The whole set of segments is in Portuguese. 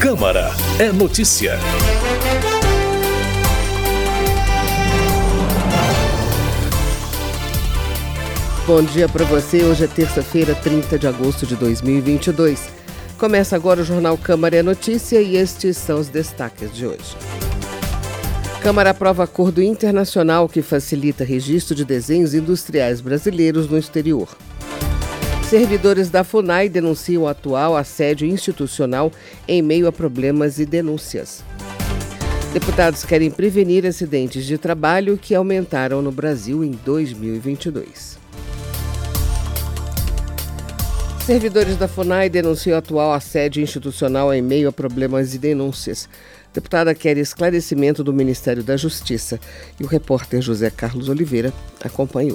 Câmara é notícia. Bom dia para você. Hoje é terça-feira, 30 de agosto de 2022. Começa agora o Jornal Câmara é Notícia e estes são os destaques de hoje. Câmara aprova acordo internacional que facilita registro de desenhos industriais brasileiros no exterior. Servidores da FUNAI denunciam o atual assédio institucional em meio a problemas e denúncias. Deputados querem prevenir acidentes de trabalho que aumentaram no Brasil em 2022. Servidores da FUNAI denunciam o atual assédio institucional em meio a problemas e denúncias. A deputada quer esclarecimento do Ministério da Justiça e o repórter José Carlos Oliveira acompanhou.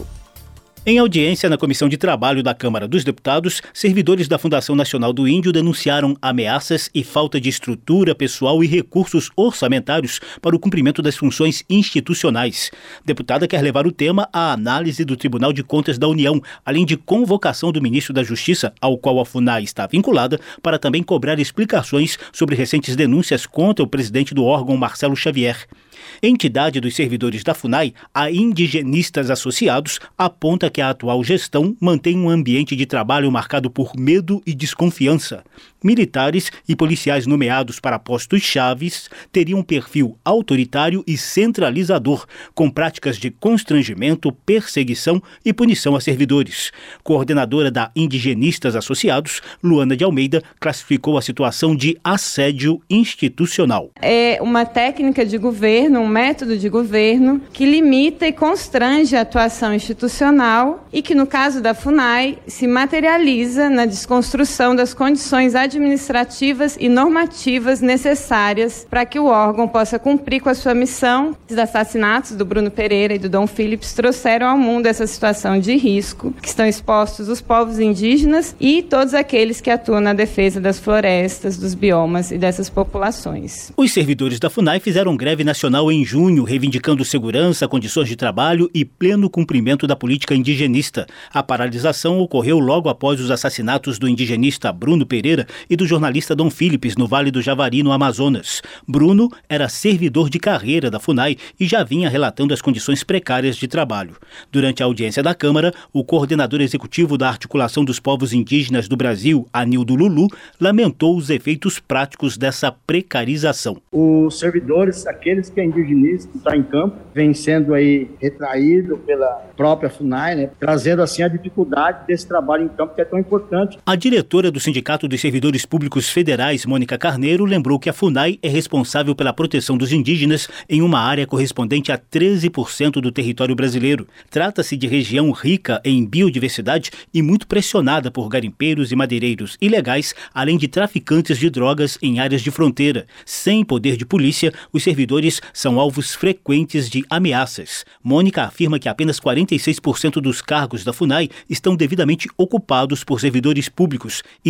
Em audiência na Comissão de Trabalho da Câmara dos Deputados, servidores da Fundação Nacional do Índio denunciaram ameaças e falta de estrutura, pessoal e recursos orçamentários para o cumprimento das funções institucionais. A deputada quer levar o tema à análise do Tribunal de Contas da União, além de convocação do ministro da Justiça, ao qual a FUNAI está vinculada, para também cobrar explicações sobre recentes denúncias contra o presidente do órgão, Marcelo Xavier. Entidade dos servidores da FUNAI, a Indigenistas Associados, aponta que a atual gestão mantém um ambiente de trabalho marcado por medo e desconfiança. Militares e policiais nomeados para postos chaves teriam um perfil autoritário e centralizador, com práticas de constrangimento, perseguição e punição a servidores. Coordenadora da Indigenistas Associados, Luana de Almeida, classificou a situação de assédio institucional. É uma técnica de governo, um método de governo que limita e constrange a atuação institucional e que, no caso da FUNAI, se materializa na desconstrução das condições administrativas e normativas necessárias para que o órgão possa cumprir com a sua missão. Os assassinatos do Bruno Pereira e do Dom Phillips trouxeram ao mundo essa situação de risco que estão expostos os povos indígenas e todos aqueles que atuam na defesa das florestas, dos biomas e dessas populações. Os servidores da FUNAI fizeram greve nacional em junho, reivindicando segurança, condições de trabalho e pleno cumprimento da política indigenista. A paralisação ocorreu logo após os assassinatos do indigenista Bruno Pereira e do jornalista Dom Phillips no Vale do Javari, no Amazonas. Bruno era servidor de carreira da FUNAI e já vinha relatando as condições precárias de trabalho. Durante a audiência da Câmara, o coordenador executivo da Articulação dos Povos Indígenas do Brasil, Anildo Lulu, lamentou os efeitos práticos dessa precarização. Os servidores, aqueles que é indigenista, está em campo, vem sendo aí retraído pela própria FUNAI, né, trazendo assim a dificuldade desse trabalho em campo que é tão importante. A diretora do Sindicato dos Servidores Públicos Federais, Mônica Carneiro, lembrou que a FUNAI é responsável pela proteção dos indígenas em uma área correspondente a 13% do território brasileiro. Trata-se de região rica em biodiversidade e muito pressionada por garimpeiros e madeireiros ilegais, além de traficantes de drogas em áreas de fronteira. Sem poder de polícia, os servidores são alvos frequentes de ameaças. Mônica afirma que apenas 46% dos cargos da FUNAI estão devidamente ocupados por servidores públicos e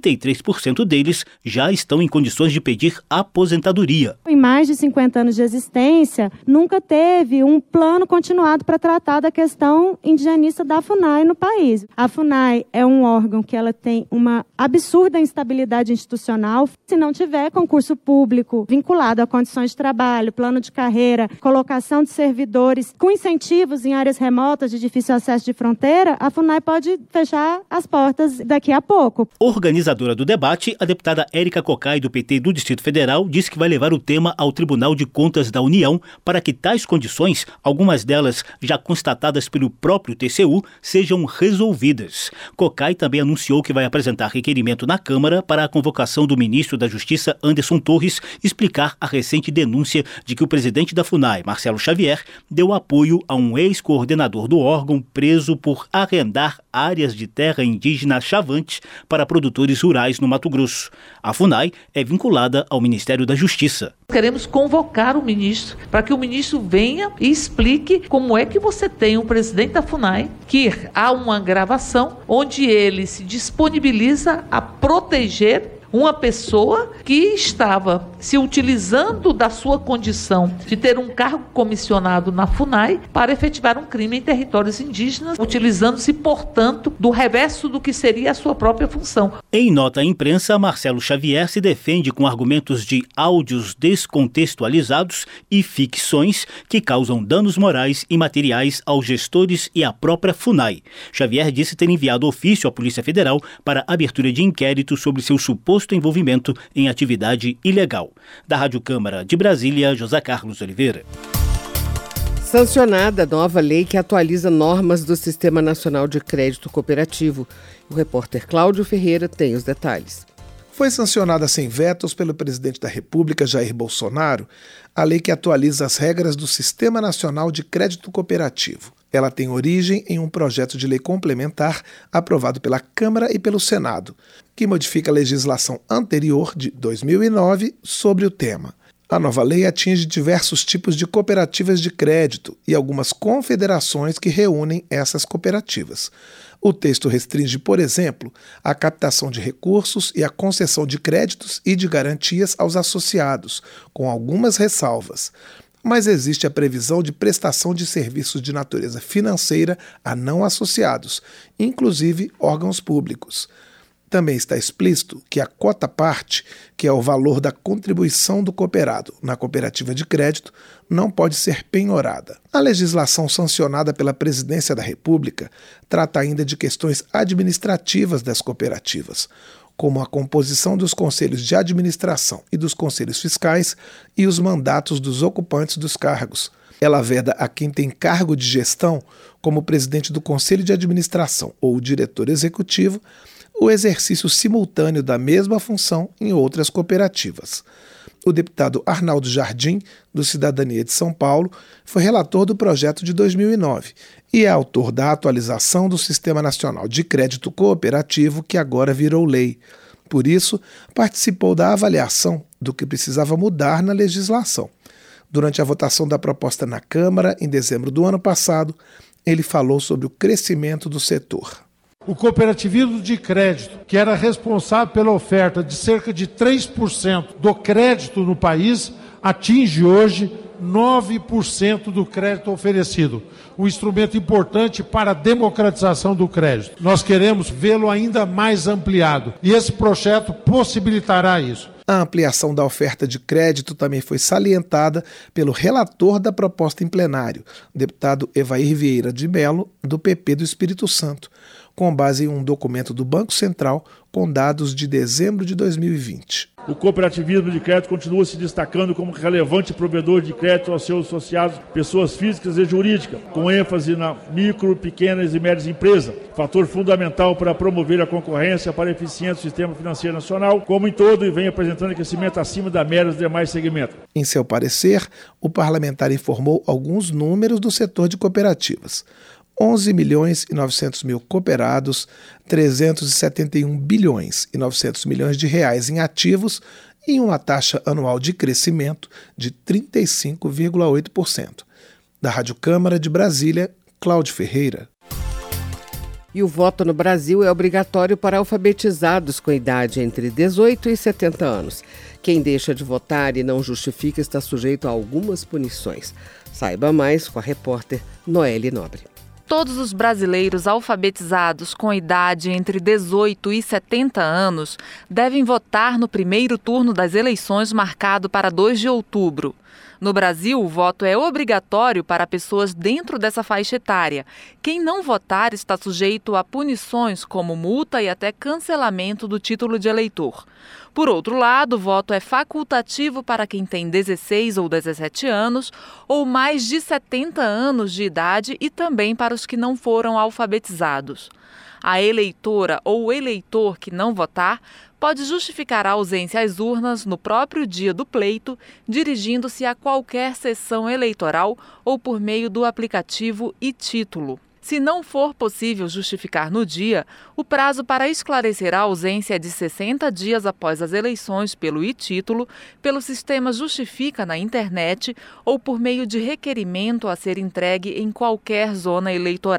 33% deles já estão em condições de pedir aposentadoria. Em mais de 50 anos de existência, nunca teve um plano continuado para tratar da questão indigenista da FUNAI no país. A FUNAI é um órgão que ela tem uma absurda instabilidade institucional. Se não tiver concurso público vinculado a condições de trabalho, plano de carreira, colocação de servidores com incentivos em áreas remotas de difícil acesso de fronteira, a FUNAI pode fechar as portas daqui a pouco. Organizadora do debate, a deputada Érica Cocai, do PT do Distrito Federal, disse que vai levar o tema ao Tribunal de Contas da União para que tais condições, algumas delas já constatadas pelo próprio TCU, sejam resolvidas. Cocai também anunciou que vai apresentar requerimento na Câmara para a convocação do ministro da Justiça, Anderson Torres, explicar a recente denúncia de que o presidente da FUNAI, Marcelo Xavier, deu apoio a um ex-coordenador do órgão preso por arrendar áreas de terra indígena Chavante para produtores rurais no Mato Grosso. A FUNAI é vinculada ao Ministério da Justiça. Queremos convocar o ministro para que o ministro venha e explique como é que você tem um presidente da FUNAI que há uma gravação onde ele se disponibiliza a proteger uma pessoa que estava se utilizando da sua condição de ter um cargo comissionado na FUNAI para efetivar um crime em territórios indígenas, utilizando-se, portanto, do reverso do que seria a sua própria função. Em nota à imprensa, Marcelo Xavier se defende com argumentos de áudios descontextualizados e ficções que causam danos morais e materiais aos gestores e à própria FUNAI. Xavier disse ter enviado ofício à Polícia Federal para abertura de inquérito sobre seu suposto envolvimento em atividade ilegal. Da Rádio Câmara de Brasília, José Carlos Oliveira. Sancionada a nova lei que atualiza normas do Sistema Nacional de Crédito Cooperativo. O repórter Cláudio Ferreira tem os detalhes. Foi sancionada sem vetos pelo presidente da República, Jair Bolsonaro, a lei que atualiza as regras do Sistema Nacional de Crédito Cooperativo. Ela tem origem em um projeto de lei complementar aprovado pela Câmara e pelo Senado, que modifica a legislação anterior de 2009 sobre o tema. A nova lei atinge diversos tipos de cooperativas de crédito e algumas confederações que reúnem essas cooperativas. O texto restringe, por exemplo, a captação de recursos e a concessão de créditos e de garantias aos associados, com algumas ressalvas. Mas existe a previsão de prestação de serviços de natureza financeira a não associados, inclusive órgãos públicos. Também está explícito que a quota-parte, que é o valor da contribuição do cooperado na cooperativa de crédito, não pode ser penhorada. A legislação sancionada pela Presidência da República trata ainda de questões administrativas das cooperativas, como a composição dos conselhos de administração e dos conselhos fiscais e os mandatos dos ocupantes dos cargos. Ela veda a quem tem cargo de gestão, como o presidente do conselho de administração ou o diretor executivo, o exercício simultâneo da mesma função em outras cooperativas. O deputado Arnaldo Jardim, do Cidadania de São Paulo, foi relator do projeto de 2009 e é autor da atualização do Sistema Nacional de Crédito Cooperativo, que agora virou lei. Por isso, participou da avaliação do que precisava mudar na legislação. Durante a votação da proposta na Câmara, em dezembro do ano passado, ele falou sobre o crescimento do setor. O cooperativismo de crédito, que era responsável pela oferta de cerca de 3% do crédito no país, atinge hoje 9% do crédito oferecido. Um instrumento importante para a democratização do crédito. Nós queremos vê-lo ainda mais ampliado e esse projeto possibilitará isso. A ampliação da oferta de crédito também foi salientada pelo relator da proposta em plenário, o deputado Evair Vieira de Mello, do PP do Espírito Santo, com base em um documento do Banco Central com dados de dezembro de 2020. O cooperativismo de crédito continua se destacando como relevante provedor de crédito aos seus associados, pessoas físicas e jurídicas, com ênfase na micro, pequenas e médias empresas, fator fundamental para promover a concorrência para a eficiência do sistema financeiro nacional, como em todo, e vem apresentando crescimento acima da média dos demais segmentos. Em seu parecer, o parlamentar informou alguns números do setor de cooperativas. 11 milhões e 900 mil cooperados, 371 bilhões e 900 milhões de reais em ativos e uma taxa anual de crescimento de 35,8%. Da Rádio Câmara de Brasília, Cláudio Ferreira. E o voto no Brasil é obrigatório para alfabetizados com idade entre 18 e 70 anos. Quem deixa de votar e não justifica está sujeito a algumas punições. Saiba mais com a repórter Noelle Nobre. Todos os brasileiros alfabetizados com idade entre 18 e 70 anos devem votar no primeiro turno das eleições marcado para 2 de outubro. No Brasil, o voto é obrigatório para pessoas dentro dessa faixa etária. Quem não votar está sujeito a punições como multa e até cancelamento do título de eleitor. Por outro lado, o voto é facultativo para quem tem 16 ou 17 anos ou mais de 70 anos de idade e também para os que não foram alfabetizados. A eleitora ou o eleitor que não votar pode justificar a ausência às urnas no próprio dia do pleito, dirigindo-se a qualquer sessão eleitoral ou por meio do aplicativo e-Título. Se não for possível justificar no dia, o prazo para esclarecer a ausência é de 60 dias após as eleições pelo e-Título, pelo sistema Justifica na internet ou por meio de requerimento a ser entregue em qualquer zona eleitoral.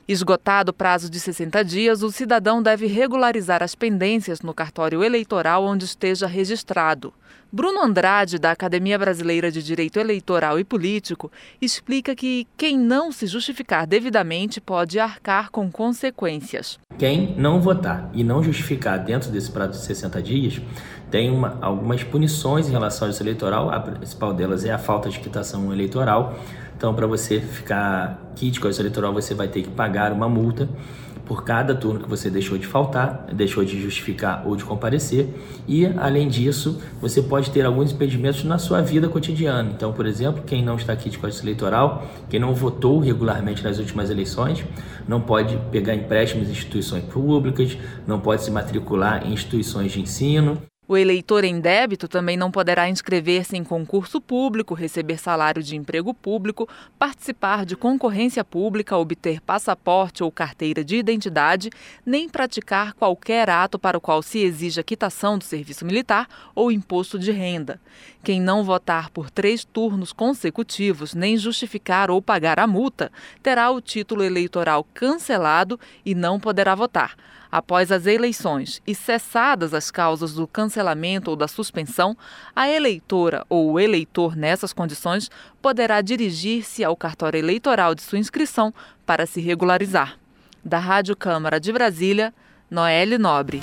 Esgotado o prazo de 60 dias, o cidadão deve regularizar as pendências no cartório eleitoral onde esteja registrado. Bruno Andrade, da Academia Brasileira de Direito Eleitoral e Político, explica que quem não se justificar devidamente pode arcar com consequências. Quem não votar e não justificar dentro desse prazo de 60 dias tem algumas punições em relação ao justiça eleitoral. A principal delas é a falta de quitação eleitoral. Então, para você ficar quite com a justiça eleitoral, você vai ter que pagar uma multa por cada turno que você deixou de faltar, deixou de justificar ou de comparecer. E, além disso, você pode ter alguns impedimentos na sua vida cotidiana. Então, por exemplo, quem não está aqui de justiça eleitoral, quem não votou regularmente nas últimas eleições, não pode pegar empréstimos em instituições públicas, não pode se matricular em instituições de ensino. O eleitor em débito também não poderá inscrever-se em concurso público, receber salário de emprego público, participar de concorrência pública, obter passaporte ou carteira de identidade, nem praticar qualquer ato para o qual se exija quitação do serviço militar ou imposto de renda. Quem não votar por 3 turnos consecutivos, nem justificar ou pagar a multa, terá o título eleitoral cancelado e não poderá votar. Após as eleições e cessadas as causas do cancelamento ou da suspensão, a eleitora ou o eleitor nessas condições poderá dirigir-se ao cartório eleitoral de sua inscrição para se regularizar. Da Rádio Câmara de Brasília, Noelle Nobre.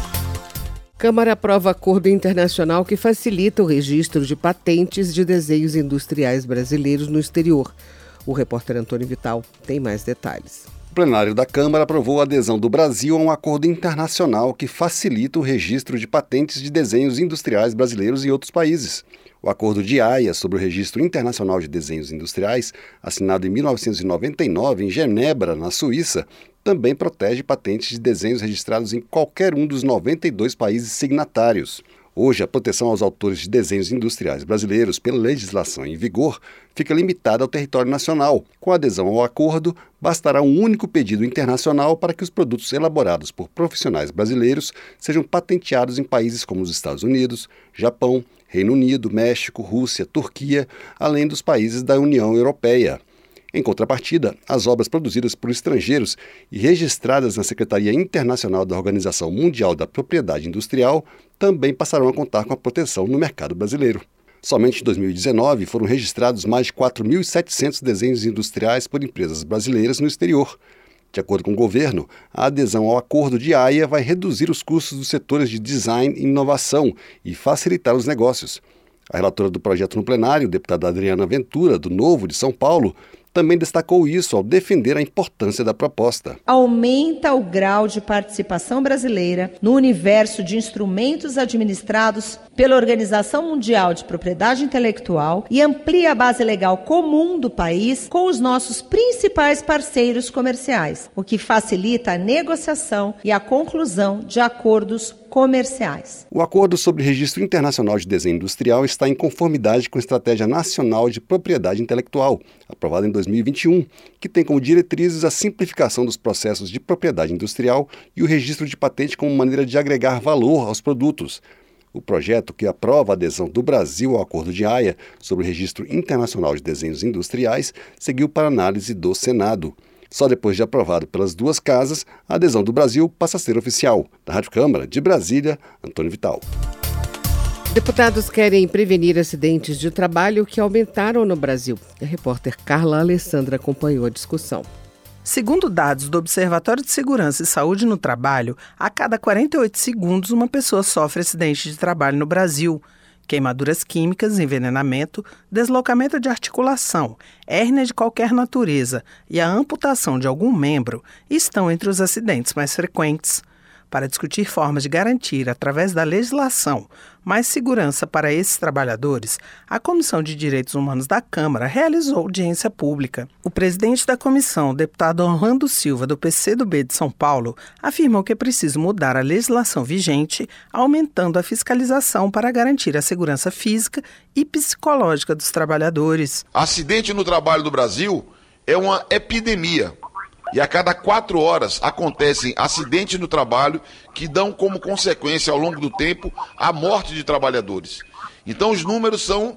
Câmara aprova acordo internacional que facilita o registro de patentes de desenhos industriais brasileiros no exterior. O repórter Antônio Vital tem mais detalhes. O plenário da Câmara aprovou a adesão do Brasil a um acordo internacional que facilita o registro de patentes de desenhos industriais brasileiros em outros países. O Acordo de Haia sobre o Registro Internacional de Desenhos Industriais, assinado em 1999 em Genebra, na Suíça, também protege patentes de desenhos registrados em qualquer um dos 92 países signatários. Hoje, a proteção aos autores de desenhos industriais brasileiros pela legislação em vigor fica limitada ao território nacional. Com a adesão ao acordo, bastará um único pedido internacional para que os produtos elaborados por profissionais brasileiros sejam patenteados em países como os Estados Unidos, Japão, Reino Unido, México, Rússia, Turquia, além dos países da União Europeia. Em contrapartida, as obras produzidas por estrangeiros e registradas na Secretaria Internacional da Organização Mundial da Propriedade Industrial também passarão a contar com a proteção no mercado brasileiro. Somente em 2019 foram registrados mais de 4.700 desenhos industriais por empresas brasileiras no exterior. De acordo com o governo, a adesão ao Acordo de Haia vai reduzir os custos dos setores de design e inovação e facilitar os negócios. A relatora do projeto no plenário, deputada Adriana Ventura, do Novo de São Paulo, também destacou isso ao defender a importância da proposta. Aumenta o grau de participação brasileira no universo de instrumentos administrados pela Organização Mundial de Propriedade Intelectual e amplia a base legal comum do país com os nossos principais parceiros comerciais, o que facilita a negociação e a conclusão de acordos comerciais. O Acordo sobre Registro Internacional de Desenho Industrial está em conformidade com a Estratégia Nacional de Propriedade Intelectual, aprovada em 2021, que tem como diretrizes a simplificação dos processos de propriedade industrial e o registro de patente como maneira de agregar valor aos produtos. O projeto, que aprova a adesão do Brasil ao Acordo de Haia sobre o Registro Internacional de Desenhos Industriais, seguiu para análise do Senado. Só depois de aprovado pelas duas casas, a adesão do Brasil passa a ser oficial. Da Rádio Câmara de Brasília, Antônio Vital. Deputados querem prevenir acidentes de trabalho que aumentaram no Brasil. A repórter Carla Alessandra acompanhou a discussão. Segundo dados do Observatório de Segurança e Saúde no Trabalho, a cada 48 segundos uma pessoa sofre acidente de trabalho no Brasil. Queimaduras químicas, envenenamento, deslocamento de articulação, hérnia de qualquer natureza e a amputação de algum membro estão entre os acidentes mais frequentes. Para discutir formas de garantir, através da legislação, mais segurança para esses trabalhadores, a Comissão de Direitos Humanos da Câmara realizou audiência pública. O presidente da comissão, o deputado Orlando Silva, do PCdoB de São Paulo, afirmou que é preciso mudar a legislação vigente, aumentando a fiscalização para garantir a segurança física e psicológica dos trabalhadores. Acidente no trabalho do Brasil é uma epidemia. E a cada 4 horas acontecem acidentes no trabalho que dão como consequência, ao longo do tempo, a morte de trabalhadores. Então os números são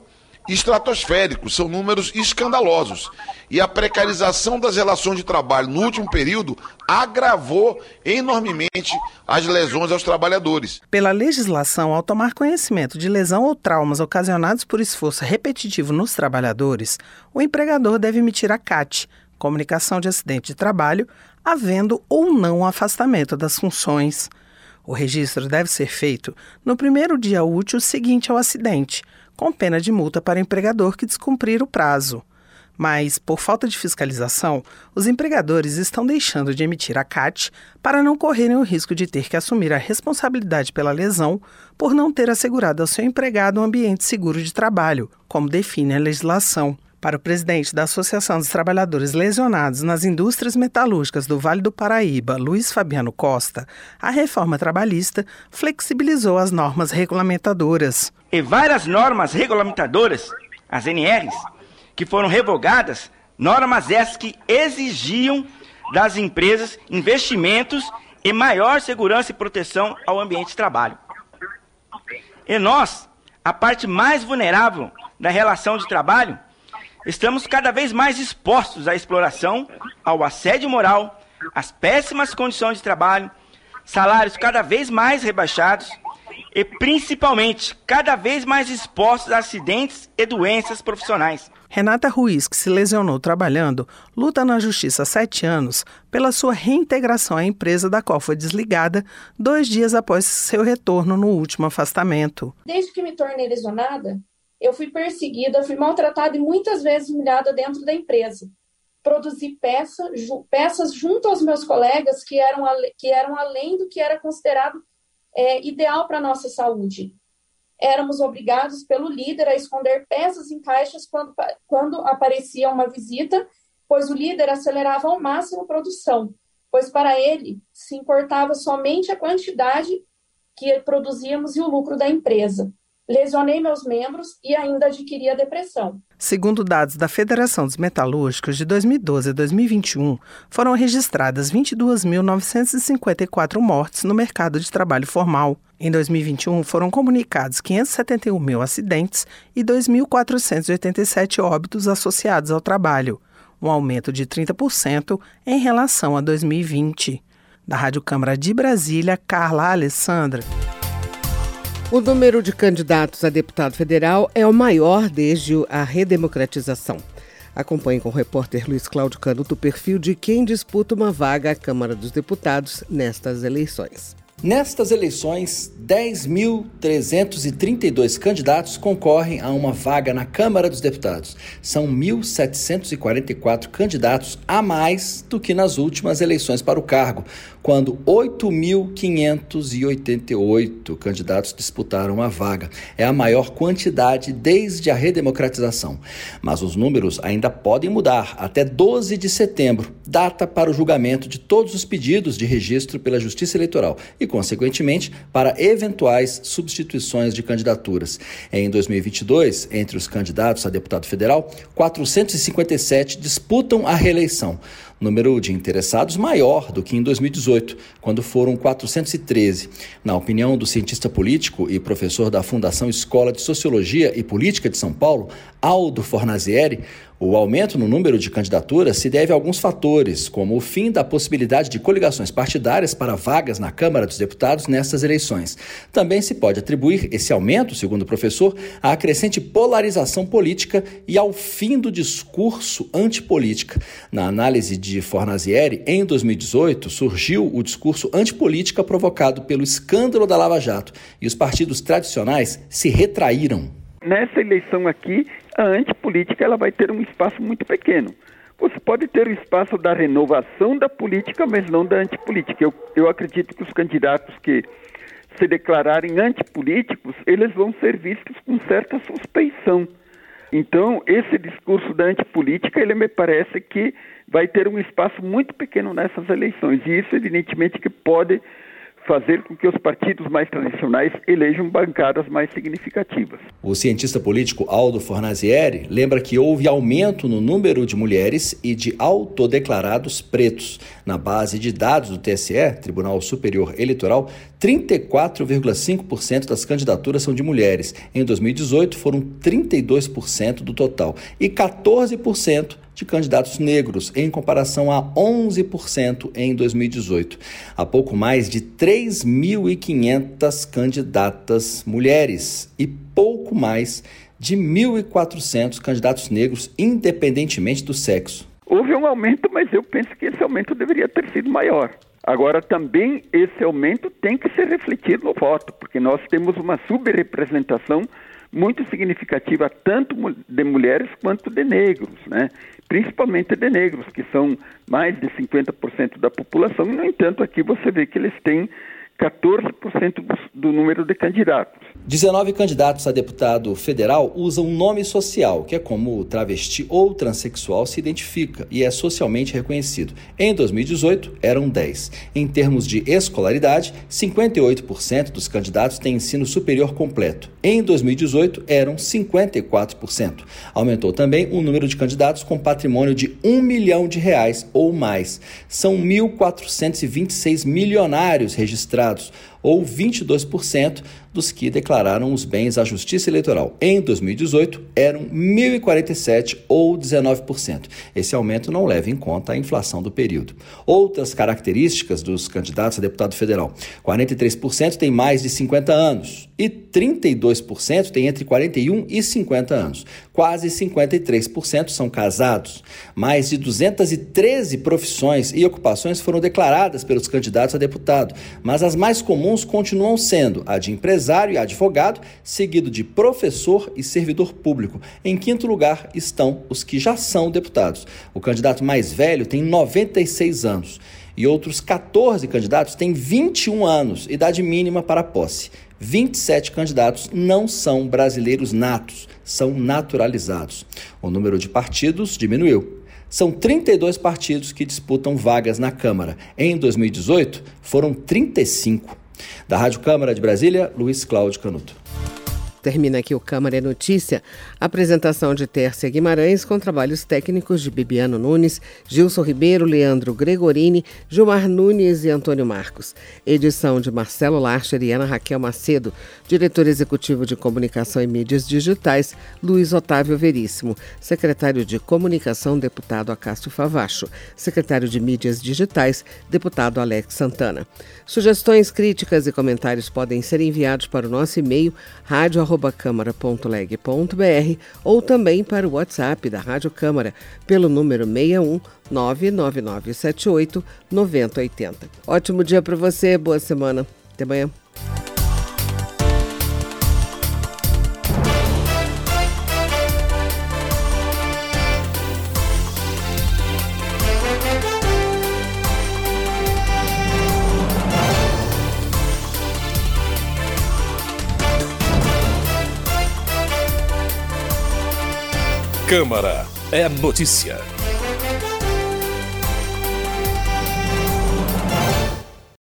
estratosféricos, são números escandalosos. E a precarização das relações de trabalho no último período agravou enormemente as lesões aos trabalhadores. Pela legislação, ao tomar conhecimento de lesão ou traumas ocasionados por esforço repetitivo nos trabalhadores, o empregador deve emitir a CAT, Comunicação de Acidente de Trabalho, havendo ou não afastamento das funções. O registro deve ser feito no primeiro dia útil seguinte ao acidente, com pena de multa para o empregador que descumprir o prazo. Mas, por falta de fiscalização, os empregadores estão deixando de emitir a CAT para não correrem o risco de ter que assumir a responsabilidade pela lesão por não ter assegurado ao seu empregado um ambiente seguro de trabalho, como define a legislação. Para o presidente da Associação dos Trabalhadores Lesionados nas Indústrias Metalúrgicas do Vale do Paraíba, Luiz Fabiano Costa, a reforma trabalhista flexibilizou as normas regulamentadoras. E várias normas regulamentadoras, as NRs, que foram revogadas, normas essas que exigiam das empresas investimentos e maior segurança e proteção ao ambiente de trabalho. E nós, a parte mais vulnerável da relação de trabalho, estamos cada vez mais expostos à exploração, ao assédio moral, às péssimas condições de trabalho, salários cada vez mais rebaixados e, principalmente, cada vez mais expostos a acidentes e doenças profissionais. Renata Ruiz, que se lesionou trabalhando, luta na justiça há 7 anos pela sua reintegração à empresa da qual foi desligada 2 dias após seu retorno no último afastamento. Desde que me tornei lesionada, eu fui perseguida, fui maltratada e muitas vezes humilhada dentro da empresa. Produzi peças junto aos meus colegas que eram além do que era considerado ideal para a nossa saúde. Éramos obrigados pelo líder a esconder peças em caixas quando aparecia uma visita, pois o líder acelerava ao máximo a produção, pois para ele se importava somente a quantidade que produzíamos e o lucro da empresa. Lesionei meus membros e ainda adquiri a depressão. Segundo dados da Federação dos Metalúrgicos, de 2012 a 2021, foram registradas 22.954 mortes no mercado de trabalho formal. Em 2021, foram comunicados 571 mil acidentes e 2.487 óbitos associados ao trabalho, um aumento de 30% em relação a 2020. Da Rádio Câmara de Brasília, Carla Alessandra. O número de candidatos a deputado federal é o maior desde a redemocratização. Acompanhe com o repórter Luiz Cláudio Canuto o perfil de quem disputa uma vaga à Câmara dos Deputados nestas eleições. Nestas eleições, 10.332 candidatos concorrem a uma vaga na Câmara dos Deputados. São 1.744 candidatos a mais do que nas últimas eleições para o cargo, quando 8.588 candidatos disputaram a vaga. É a maior quantidade desde a redemocratização. Mas os números ainda podem mudar até 12 de setembro, data para o julgamento de todos os pedidos de registro pela Justiça Eleitoral e, consequentemente, para eventuais substituições de candidaturas. Em 2022, entre os candidatos a deputado federal, 457 disputam a reeleição. Número de interessados maior do que em 2018, quando foram 413. Na opinião do cientista político e professor da Fundação Escola de Sociologia e Política de São Paulo, Aldo Fornazieri, o aumento no número de candidaturas se deve a alguns fatores, como o fim da possibilidade de coligações partidárias para vagas na Câmara dos Deputados nestas eleições. Também se pode atribuir esse aumento, segundo o professor, à crescente polarização política e ao fim do discurso antipolítica. Na análise de Fornazieri, em 2018, surgiu o discurso antipolítica provocado pelo escândalo da Lava Jato e os partidos tradicionais se retraíram. Nessa eleição aqui, a antipolítica ela vai ter um espaço muito pequeno. Você pode ter o espaço da renovação da política, mas não da antipolítica. Eu acredito que os candidatos que se declararem antipolíticos, eles vão ser vistos com certa suspeição. Então, esse discurso da antipolítica, ele me parece que vai ter um espaço muito pequeno nessas eleições. E isso, evidentemente, que pode fazer com que os partidos mais tradicionais elejam bancadas mais significativas. O cientista político Aldo Fornazieri lembra que houve aumento no número de mulheres e de autodeclarados pretos. Na base de dados do TSE, Tribunal Superior Eleitoral, 34,5% das candidaturas são de mulheres. Em 2018, foram 32% do total e 14% de candidatos negros, em comparação a 11% em 2018. Há pouco mais de 3.500 candidatas mulheres e pouco mais de 1.400 candidatos negros, independentemente do sexo. Houve um aumento, mas eu penso que esse aumento deveria ter sido maior. Agora, também esse aumento tem que ser refletido no voto, porque nós temos uma subrepresentação muito significativa tanto de mulheres quanto de negros, né? Principalmente de negros, que são mais de 50% da população, e, no entanto, aqui você vê que eles têm 14% do número de candidatos. 19 candidatos a deputado federal usam nome social, que é como o travesti ou transexual se identifica e é socialmente reconhecido. Em 2018, eram 10. Em termos de escolaridade, 58% dos candidatos têm ensino superior completo. Em 2018, eram 54%. Aumentou também o número de candidatos com patrimônio de R$1 milhão ou mais. São 1.426 milionários registrados, ou 22% dos que declararam os bens à Justiça Eleitoral. Em 2018, eram 1.047, ou 19%. Esse aumento não leva em conta a inflação do período. Outras características dos candidatos a deputado federal: 43% têm mais de 50 anos e 32% têm entre 41 e 50 anos. Quase 53% são casados. Mais de 213 profissões e ocupações foram declaradas pelos candidatos a deputado, mas as mais comuns continuam sendo a de empresário e advogado, seguido de professor e servidor público. Em quinto lugar estão os que já são deputados. O candidato mais velho tem 96 anos e outros 14 candidatos têm 21 anos, idade mínima para a posse. 27 candidatos não são brasileiros natos, são naturalizados. O número de partidos diminuiu. São 32 partidos que disputam vagas na Câmara. Em 2018, foram 35. Da Rádio Câmara de Brasília, Luiz Cláudio Canuto. Termina aqui o Câmara é Notícia. Apresentação de Tércia Guimarães com trabalhos técnicos de Bibiano Nunes, Gilson Ribeiro, Leandro Gregorini, Gilmar Nunes e Antônio Marcos. Edição de Marcelo Larcher e Ana Raquel Macedo. Diretor executivo de Comunicação e Mídias Digitais, Luiz Otávio Veríssimo. Secretário de Comunicação, deputado Acácio Favacho. Secretário de Mídias Digitais, deputado Alex Santana. Sugestões, críticas e comentários podem ser enviados para o nosso e-mail radio@câmara.leg.br ou também para o WhatsApp da Rádio Câmara pelo número 61 99978 9080. Ótimo dia para você, boa semana. Até amanhã. Câmara é Notícia.